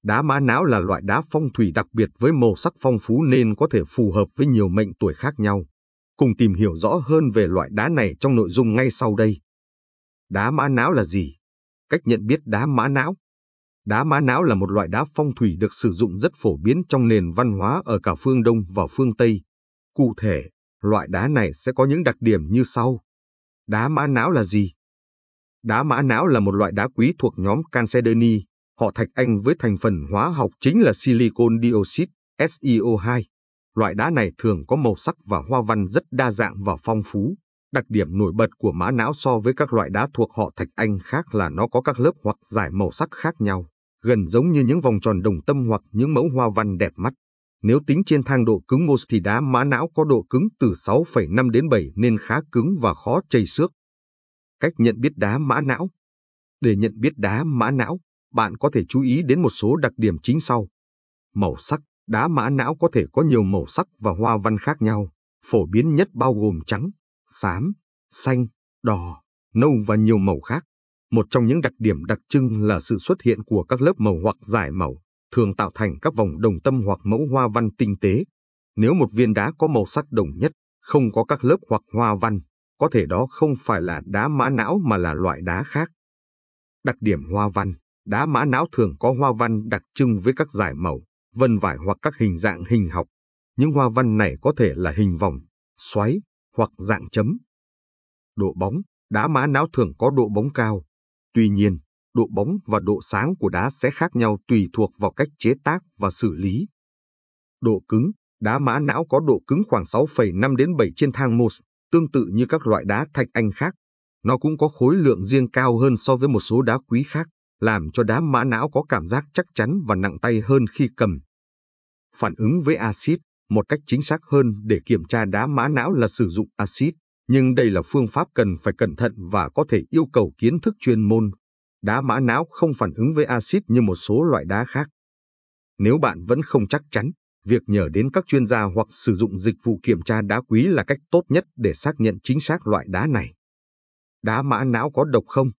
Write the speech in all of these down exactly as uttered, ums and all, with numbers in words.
Đá mã não là loại đá phong thủy đặc biệt với màu sắc phong phú nên có thể phù hợp với nhiều mệnh tuổi khác nhau. Cùng tìm hiểu rõ hơn về loại đá này trong nội dung ngay sau đây. Đá mã não là gì? Cách nhận biết đá mã não. Đá mã não là một loại đá phong thủy được sử dụng rất phổ biến trong nền văn hóa ở cả phương Đông và phương Tây. Cụ thể, loại đá này sẽ có những đặc điểm như sau. Đá mã não là gì? Đá mã não là một loại đá quý thuộc nhóm Chalcedony, họ thạch Anh với thành phần hóa học chính là silicon dioxide, S i O hai. Loại đá này thường có màu sắc và hoa văn rất đa dạng và phong phú. Đặc điểm nổi bật của mã não so với các loại đá thuộc họ thạch Anh khác là nó có các lớp hoặc dải màu sắc khác nhau, gần giống như những vòng tròn đồng tâm hoặc những mẫu hoa văn đẹp mắt. Nếu tính trên thang độ cứng Mohs thì đá mã não có độ cứng từ sáu phẩy năm đến bảy nên khá cứng và khó chây xước. Cách nhận biết đá mã não. Để nhận biết đá mã não, bạn có thể chú ý đến một số đặc điểm chính sau. Màu sắc. Đá mã não có thể có nhiều màu sắc và hoa văn khác nhau, phổ biến nhất bao gồm trắng, xám, xanh, đỏ, nâu và nhiều màu khác. Một trong những đặc điểm đặc trưng là sự xuất hiện của các lớp màu hoặc dải màu, thường tạo thành các vòng đồng tâm hoặc mẫu hoa văn tinh tế. Nếu một viên đá có màu sắc đồng nhất, không có các lớp hoặc hoa văn, có thể đó không phải là đá mã não mà là loại đá khác. Đặc điểm hoa văn. Đá mã não thường có hoa văn đặc trưng với các dải màu, vân vải hoặc các hình dạng hình học. Những hoa văn này có thể là hình vòng, xoáy hoặc dạng chấm. Độ bóng. Đá mã não thường có độ bóng cao. Tuy nhiên, độ bóng và độ sáng của đá sẽ khác nhau tùy thuộc vào cách chế tác và xử lý. Độ cứng. Đá mã não có độ cứng khoảng sáu phẩy năm đến bảy trên thang Mohs, tương tự như các loại đá thạch Anh khác. Nó cũng có khối lượng riêng cao hơn so với một số đá quý khác, làm cho đá mã não có cảm giác chắc chắn và nặng tay hơn khi cầm. Phản ứng với axit. Một cách chính xác hơn để kiểm tra đá mã não là sử dụng axit, nhưng đây là phương pháp cần phải cẩn thận và có thể yêu cầu kiến thức chuyên môn. Đá mã não không phản ứng với axit như một số loại đá khác. Nếu bạn vẫn không chắc chắn, việc nhờ đến các chuyên gia hoặc sử dụng dịch vụ kiểm tra đá quý là cách tốt nhất để xác nhận chính xác loại đá này. Đá mã não có độc không?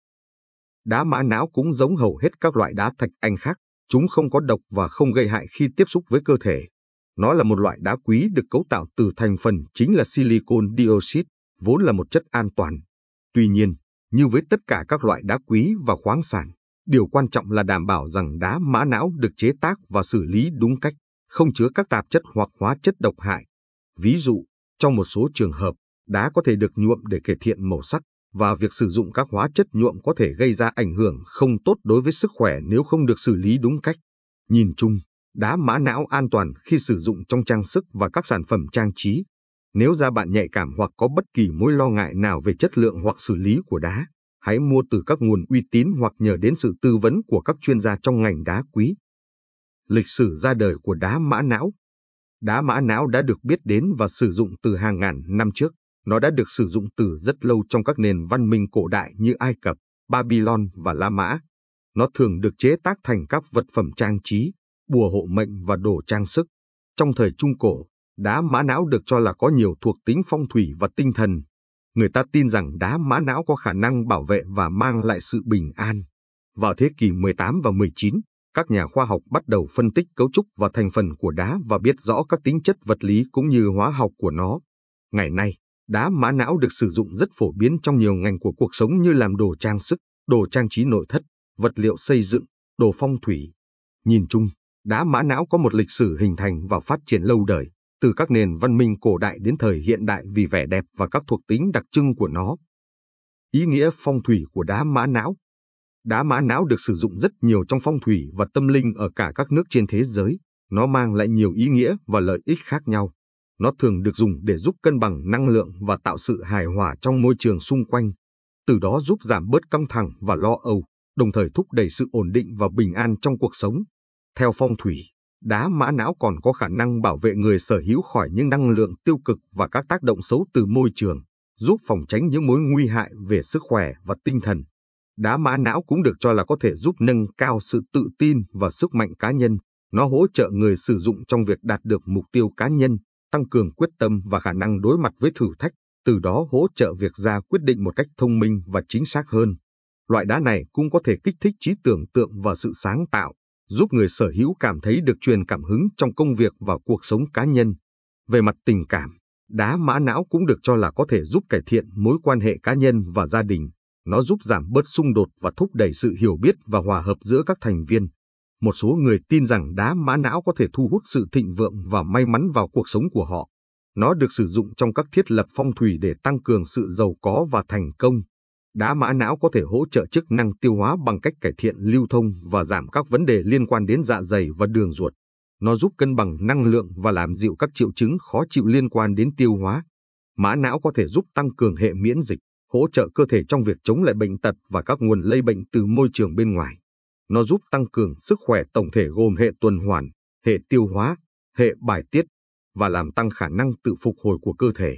Đá mã não cũng giống hầu hết các loại đá thạch Anh khác, chúng không có độc và không gây hại khi tiếp xúc với cơ thể. Nó là một loại đá quý được cấu tạo từ thành phần chính là silicon dioxide, vốn là một chất an toàn. Tuy nhiên, như với tất cả các loại đá quý và khoáng sản, điều quan trọng là đảm bảo rằng đá mã não được chế tác và xử lý đúng cách, không chứa các tạp chất hoặc hóa chất độc hại. Ví dụ, trong một số trường hợp, đá có thể được nhuộm để cải thiện màu sắc, và việc sử dụng các hóa chất nhuộm có thể gây ra ảnh hưởng không tốt đối với sức khỏe nếu không được xử lý đúng cách. Nhìn chung, đá mã não an toàn khi sử dụng trong trang sức và các sản phẩm trang trí. Nếu da bạn nhạy cảm hoặc có bất kỳ mối lo ngại nào về chất lượng hoặc xử lý của đá, hãy mua từ các nguồn uy tín hoặc nhờ đến sự tư vấn của các chuyên gia trong ngành đá quý. Lịch sử ra đời của đá mã não. Đá mã não đã được biết đến và sử dụng từ hàng ngàn năm trước. Nó đã được sử dụng từ rất lâu trong các nền văn minh cổ đại như Ai Cập, Babylon và La Mã. Nó thường được chế tác thành các vật phẩm trang trí, bùa hộ mệnh và đồ trang sức. Trong thời Trung Cổ, đá mã não được cho là có nhiều thuộc tính phong thủy và tinh thần. Người ta tin rằng đá mã não có khả năng bảo vệ và mang lại sự bình an. Vào thế kỷ mười tám và mười chín, các nhà khoa học bắt đầu phân tích cấu trúc và thành phần của đá và biết rõ các tính chất vật lý cũng như hóa học của nó. Ngày nay, đá mã não được sử dụng rất phổ biến trong nhiều ngành của cuộc sống như làm đồ trang sức, đồ trang trí nội thất, vật liệu xây dựng, đồ phong thủy. Nhìn chung, đá mã não có một lịch sử hình thành và phát triển lâu đời, từ các nền văn minh cổ đại đến thời hiện đại vì vẻ đẹp và các thuộc tính đặc trưng của nó. Ý nghĩa phong thủy của đá mã não. Đá mã não được sử dụng rất nhiều trong phong thủy và tâm linh ở cả các nước trên thế giới. Nó mang lại nhiều ý nghĩa và lợi ích khác nhau. Nó thường được dùng để giúp cân bằng năng lượng và tạo sự hài hòa trong môi trường xung quanh, từ đó giúp giảm bớt căng thẳng và lo âu, đồng thời thúc đẩy sự ổn định và bình an trong cuộc sống. Theo phong thủy, đá mã não còn có khả năng bảo vệ người sở hữu khỏi những năng lượng tiêu cực và các tác động xấu từ môi trường, giúp phòng tránh những mối nguy hại về sức khỏe và tinh thần. Đá mã não cũng được cho là có thể giúp nâng cao sự tự tin và sức mạnh cá nhân. Nó hỗ trợ người sử dụng trong việc đạt được mục tiêu cá nhân, tăng cường quyết tâm và khả năng đối mặt với thử thách, từ đó hỗ trợ việc ra quyết định một cách thông minh và chính xác hơn. Loại đá này cũng có thể kích thích trí tưởng tượng và sự sáng tạo, giúp người sở hữu cảm thấy được truyền cảm hứng trong công việc và cuộc sống cá nhân. Về mặt tình cảm, đá mã não cũng được cho là có thể giúp cải thiện mối quan hệ cá nhân và gia đình. Nó giúp giảm bớt xung đột và thúc đẩy sự hiểu biết và hòa hợp giữa các thành viên. Một số người tin rằng đá mã não có thể thu hút sự thịnh vượng và may mắn vào cuộc sống của họ. Nó được sử dụng trong các thiết lập phong thủy để tăng cường sự giàu có và thành công. Đá mã não có thể hỗ trợ chức năng tiêu hóa bằng cách cải thiện lưu thông và giảm các vấn đề liên quan đến dạ dày và đường ruột. Nó giúp cân bằng năng lượng và làm dịu các triệu chứng khó chịu liên quan đến tiêu hóa. Mã não có thể giúp tăng cường hệ miễn dịch, hỗ trợ cơ thể trong việc chống lại bệnh tật và các nguồn lây bệnh từ môi trường bên ngoài. Nó giúp tăng cường sức khỏe tổng thể gồm hệ tuần hoàn, hệ tiêu hóa, hệ bài tiết và làm tăng khả năng tự phục hồi của cơ thể.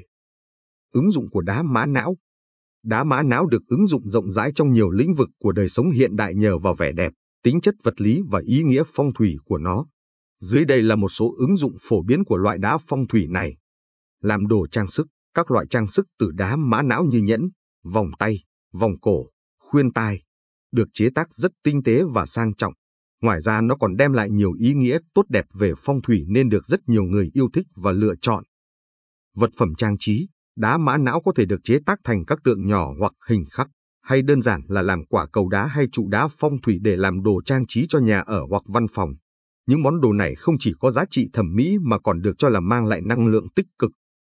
Ứng dụng của đá mã não. Đá mã não được ứng dụng rộng rãi trong nhiều lĩnh vực của đời sống hiện đại nhờ vào vẻ đẹp, tính chất vật lý và ý nghĩa phong thủy của nó. Dưới đây là một số ứng dụng phổ biến của loại đá phong thủy này. Làm đồ trang sức, các loại trang sức từ đá mã não như nhẫn, vòng tay, vòng cổ, khuyên tai, được chế tác rất tinh tế và sang trọng. Ngoài ra nó còn đem lại nhiều ý nghĩa tốt đẹp về phong thủy nên được rất nhiều người yêu thích và lựa chọn. Vật phẩm trang trí, đá mã não có thể được chế tác thành các tượng nhỏ hoặc hình khắc, hay đơn giản là làm quả cầu đá hay trụ đá phong thủy để làm đồ trang trí cho nhà ở hoặc văn phòng. Những món đồ này không chỉ có giá trị thẩm mỹ mà còn được cho là mang lại năng lượng tích cực.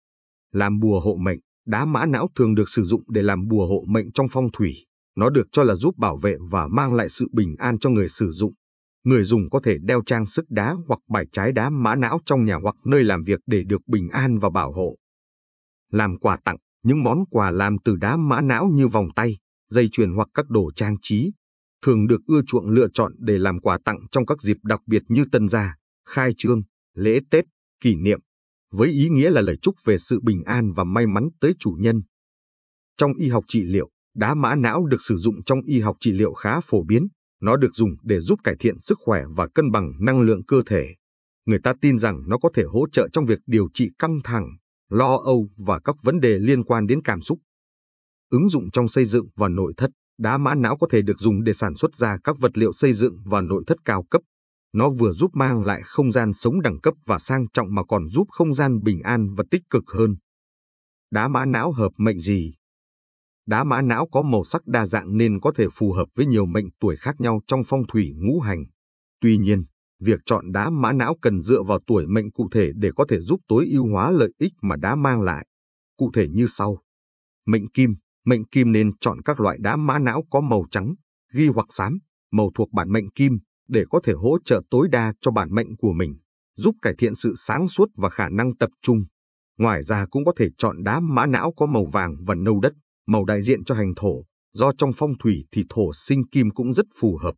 Làm bùa hộ mệnh, đá mã não thường được sử dụng để làm bùa hộ mệnh trong phong thủy. Nó được cho là giúp bảo vệ và mang lại sự bình an cho người sử dụng. Người dùng có thể đeo trang sức đá hoặc bài trái đá mã não trong nhà hoặc nơi làm việc để được bình an và bảo hộ. Làm quà tặng, những món quà làm từ đá mã não như vòng tay, dây chuyền hoặc các đồ trang trí, thường được ưa chuộng lựa chọn để làm quà tặng trong các dịp đặc biệt như tân gia, khai trương, lễ Tết, kỷ niệm, với ý nghĩa là lời chúc về sự bình an và may mắn tới chủ nhân. Trong y học trị liệu, đá mã não được sử dụng trong y học trị liệu khá phổ biến. Nó được dùng để giúp cải thiện sức khỏe và cân bằng năng lượng cơ thể. Người ta tin rằng nó có thể hỗ trợ trong việc điều trị căng thẳng, lo âu và các vấn đề liên quan đến cảm xúc. Ứng dụng trong xây dựng và nội thất, đá mã não có thể được dùng để sản xuất ra các vật liệu xây dựng và nội thất cao cấp. Nó vừa giúp mang lại không gian sống đẳng cấp và sang trọng mà còn giúp không gian bình an và tích cực hơn. Đá mã não hợp mệnh gì? Đá mã não có màu sắc đa dạng nên có thể phù hợp với nhiều mệnh tuổi khác nhau trong phong thủy ngũ hành. Tuy nhiên, việc chọn đá mã não cần dựa vào tuổi mệnh cụ thể để có thể giúp tối ưu hóa lợi ích mà đá mang lại. Cụ thể như sau. Mệnh kim, mệnh kim nên chọn các loại đá mã não có màu trắng, ghi hoặc xám, màu thuộc bản mệnh kim, để có thể hỗ trợ tối đa cho bản mệnh của mình, giúp cải thiện sự sáng suốt và khả năng tập trung. Ngoài ra cũng có thể chọn đá mã não có màu vàng và nâu đất, màu đại diện cho hành thổ, do trong phong thủy thì thổ sinh kim cũng rất phù hợp.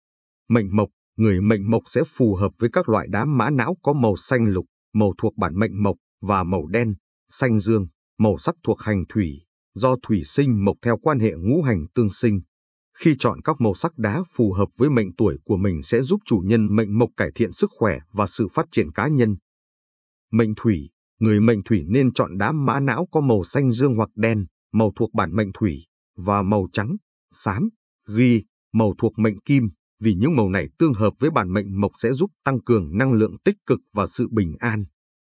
Mệnh mộc, người mệnh mộc sẽ phù hợp với các loại đá mã não có màu xanh lục, màu thuộc bản mệnh mộc, và màu đen, xanh dương, màu sắc thuộc hành thủy, do thủy sinh mộc theo quan hệ ngũ hành tương sinh. Khi chọn các màu sắc đá phù hợp với mệnh tuổi của mình sẽ giúp chủ nhân mệnh mộc cải thiện sức khỏe và sự phát triển cá nhân. Mệnh thủy, người mệnh thủy nên chọn đá mã não có màu xanh dương hoặc đen, màu thuộc bản mệnh thủy, và màu trắng, xám, ghi, màu thuộc mệnh kim, vì những màu này tương hợp với bản mệnh mộc sẽ giúp tăng cường năng lượng tích cực và sự bình an.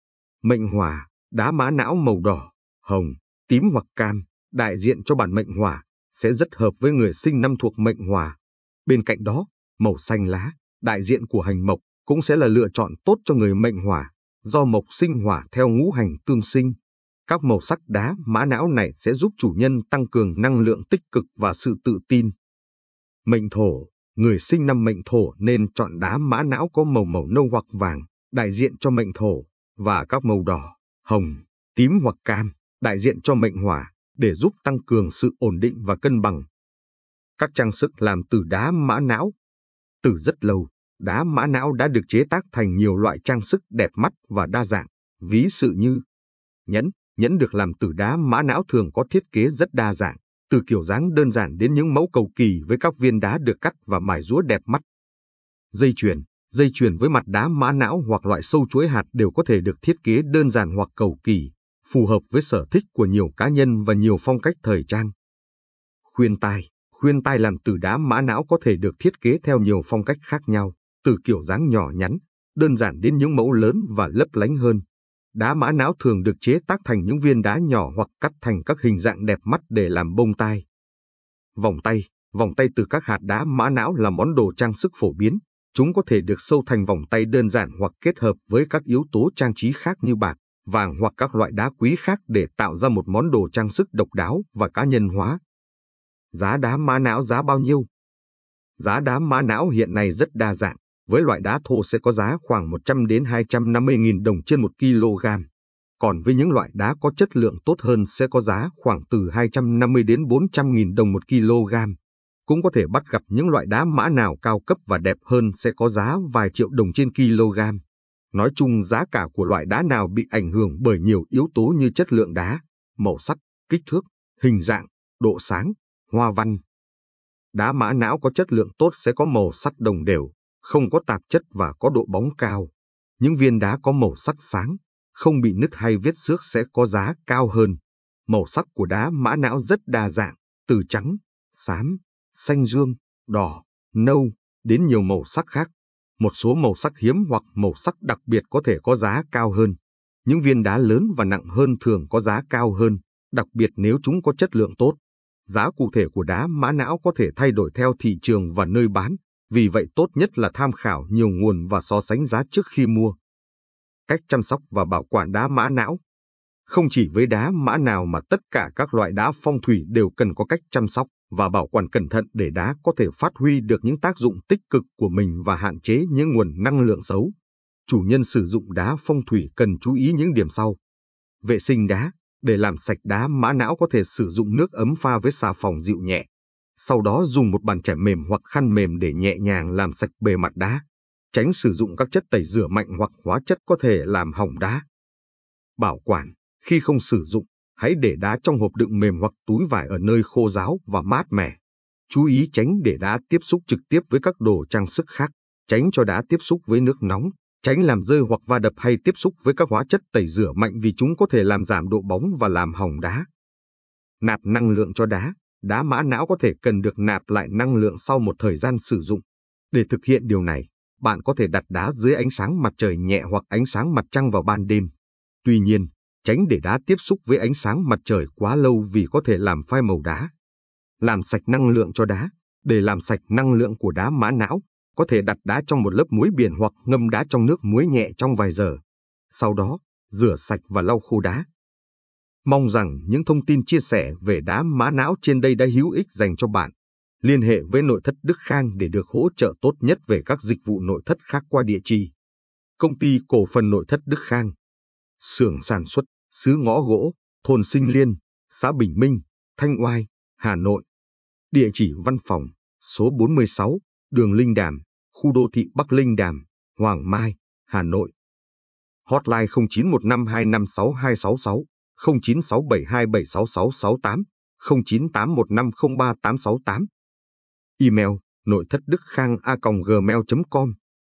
Mệnh hỏa, đá mã não màu đỏ, hồng, tím hoặc cam, đại diện cho bản mệnh hỏa, sẽ rất hợp với người sinh năm thuộc mệnh hỏa. Bên cạnh đó, màu xanh lá, đại diện của hành mộc, cũng sẽ là lựa chọn tốt cho người mệnh hỏa, do mộc sinh hỏa theo ngũ hành tương sinh. Các màu sắc đá mã não này sẽ giúp chủ nhân tăng cường năng lượng tích cực và sự tự tin. Mệnh thổ, người sinh năm mệnh thổ nên chọn đá mã não có màu màu nâu hoặc vàng, đại diện cho mệnh thổ, và các màu đỏ, hồng, tím hoặc cam, đại diện cho mệnh hỏa, để giúp tăng cường sự ổn định và cân bằng. Các trang sức làm từ đá mã não. Từ rất lâu, đá mã não đã được chế tác thành nhiều loại trang sức đẹp mắt và đa dạng, ví dụ như nhẫn. Nhẫn được làm từ đá mã não thường có thiết kế rất đa dạng, từ kiểu dáng đơn giản đến những mẫu cầu kỳ với các viên đá được cắt và mài rũa đẹp mắt. Dây chuyền, dây chuyền với mặt đá mã não hoặc loại sâu chuỗi hạt đều có thể được thiết kế đơn giản hoặc cầu kỳ, phù hợp với sở thích của nhiều cá nhân và nhiều phong cách thời trang. Khuyên tai, khuyên tai làm từ đá mã não có thể được thiết kế theo nhiều phong cách khác nhau, từ kiểu dáng nhỏ nhắn, đơn giản đến những mẫu lớn và lấp lánh hơn. Đá mã não thường được chế tác thành những viên đá nhỏ hoặc cắt thành các hình dạng đẹp mắt để làm bông tai. Vòng tay, vòng tay từ các hạt đá mã não là món đồ trang sức phổ biến. Chúng có thể được sâu thành vòng tay đơn giản hoặc kết hợp với các yếu tố trang trí khác như bạc, vàng hoặc các loại đá quý khác để tạo ra một món đồ trang sức độc đáo và cá nhân hóa. Giá đá mã não giá bao nhiêu? Giá đá mã não hiện nay rất đa dạng. Với loại đá thô sẽ có giá khoảng một trăm đến hai trăm năm mươi nghìn đồng trên một kg. Còn với những loại đá có chất lượng tốt hơn sẽ có giá khoảng từ hai trăm năm mươi đến bốn trăm nghìn đồng một kg. Cũng có thể bắt gặp những loại đá mã nào cao cấp và đẹp hơn sẽ có giá vài triệu đồng trên kg. Nói chung giá cả của loại đá nào bị ảnh hưởng bởi nhiều yếu tố như chất lượng đá, màu sắc, kích thước, hình dạng, độ sáng, hoa văn. Đá mã não có chất lượng tốt sẽ có màu sắc đồng đều, không có tạp chất và có độ bóng cao. Những viên đá có màu sắc sáng, không bị nứt hay vết xước sẽ có giá cao hơn. Màu sắc của đá mã não rất đa dạng, từ trắng, xám, xanh dương, đỏ, nâu, đến nhiều màu sắc khác. Một số màu sắc hiếm hoặc màu sắc đặc biệt có thể có giá cao hơn. Những viên đá lớn và nặng hơn thường có giá cao hơn, đặc biệt nếu chúng có chất lượng tốt. Giá cụ thể của đá mã não có thể thay đổi theo thị trường và nơi bán, vì vậy tốt nhất là tham khảo nhiều nguồn và so sánh giá trước khi mua. Cách chăm sóc và bảo quản đá mã não. Không chỉ với đá mã nào mà tất cả các loại đá phong thủy đều cần có cách chăm sóc và bảo quản cẩn thận để đá có thể phát huy được những tác dụng tích cực của mình và hạn chế những nguồn năng lượng xấu. Chủ nhân sử dụng đá phong thủy cần chú ý những điểm sau. Vệ sinh đá. Để làm sạch đá mã não có thể sử dụng nước ấm pha với xà phòng dịu nhẹ. Sau đó dùng một bàn chải mềm hoặc khăn mềm để nhẹ nhàng làm sạch bề mặt đá. Tránh sử dụng các chất tẩy rửa mạnh hoặc hóa chất có thể làm hỏng đá. Bảo quản. Khi không sử dụng, hãy để đá trong hộp đựng mềm hoặc túi vải ở nơi khô ráo và mát mẻ. Chú ý tránh để đá tiếp xúc trực tiếp với các đồ trang sức khác. Tránh cho đá tiếp xúc với nước nóng. Tránh làm rơi hoặc va đập hay tiếp xúc với các hóa chất tẩy rửa mạnh vì chúng có thể làm giảm độ bóng và làm hỏng đá. Nạp năng lượng cho đá. Đá mã não có thể cần được nạp lại năng lượng sau một thời gian sử dụng. Để thực hiện điều này, bạn có thể đặt đá dưới ánh sáng mặt trời nhẹ hoặc ánh sáng mặt trăng vào ban đêm. Tuy nhiên, tránh để đá tiếp xúc với ánh sáng mặt trời quá lâu vì có thể làm phai màu đá. Làm sạch năng lượng cho đá. Để làm sạch năng lượng của đá mã não, có thể đặt đá trong một lớp muối biển hoặc ngâm đá trong nước muối nhẹ trong vài giờ. Sau đó, rửa sạch và lau khô đá. Mong rằng những thông tin chia sẻ về đá mã não trên đây đã hữu ích dành cho bạn. Liên hệ với nội thất Đức Khang để được hỗ trợ tốt nhất về các dịch vụ nội thất khác qua địa chỉ. Công ty cổ phần nội thất Đức Khang. Xưởng sản xuất, xứ Ngõ Gỗ, thôn Sinh Liên, xã Bình Minh, Thanh Oai, Hà Nội. Địa chỉ văn phòng, số bốn mươi sáu, đường Linh Đàm, khu đô thị Bắc Linh Đàm, Hoàng Mai, Hà Nội. Hotline không chín một năm hai năm sáu hai sáu sáu, không chín sáu bảy hai bảy sáu sáu sáu tám, không chín tám một năm không ba tám sáu tám. Email nội thất đức khang a còng gmail chấm com.